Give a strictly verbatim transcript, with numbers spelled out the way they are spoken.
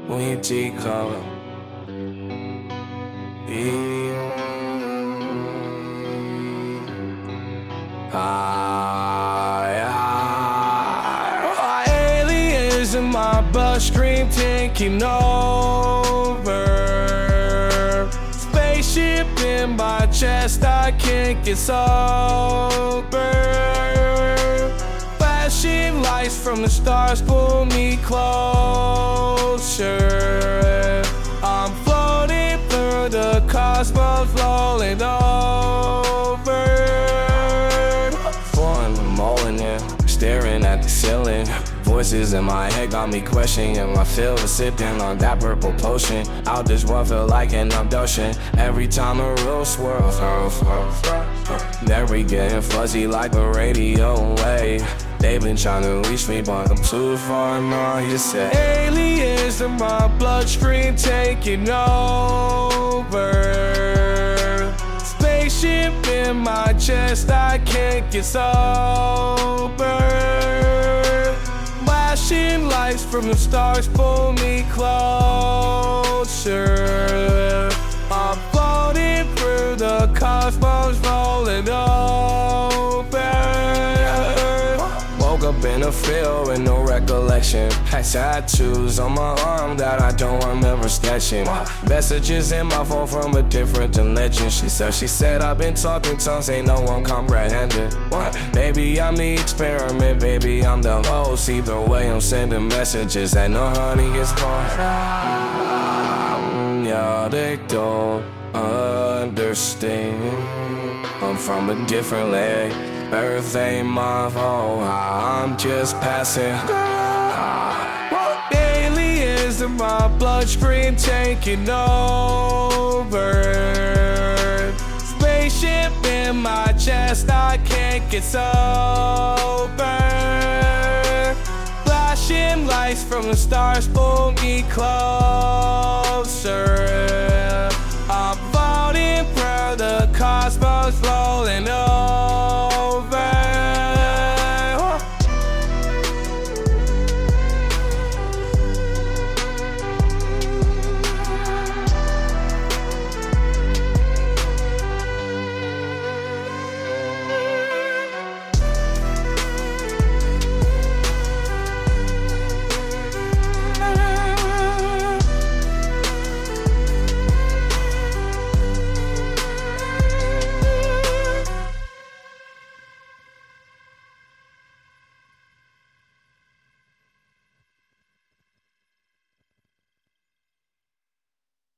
we G color. Ah, aliens in my bloodstream taking over. Spaceship in my chest, I can't get sober. Flashing lights from the stars pull me closer. I'm floating through the cosmos, rolling over. Falling the molding in, staring at the ceiling. Voices in my head got me questioning my feelings, sipping on that purple potion. Out this world feel like an abduction. Every time a real swirl, there we getting fuzzy like a radio wave. They been trying to reach me, but I'm too far now. You said aliens in my bloodstream taking over. Spaceship in my chest, I can't get sober. Flashing lights from the stars pull me closer. I'm floating through the cosmos, rolling over. Woke up in a field with no recollection. Had tattoos on my arm that I don't remember sketching. Messages in my phone from a different dimension. She said, she said I've been talking tongues, ain't no one comprehending. Maybe I'm the experiment, baby I'm the host. Either way I'm sending messages that no honey is gone. Yeah, they don't understand. I'm from a different land. Earth ain't my fault, I'm just passing. Aliens in my bloodstream taking over. Spaceship in my chest, I can't get sober. Flashing lights from the stars pull me closer. I'm floating through the cosmos, rolling over.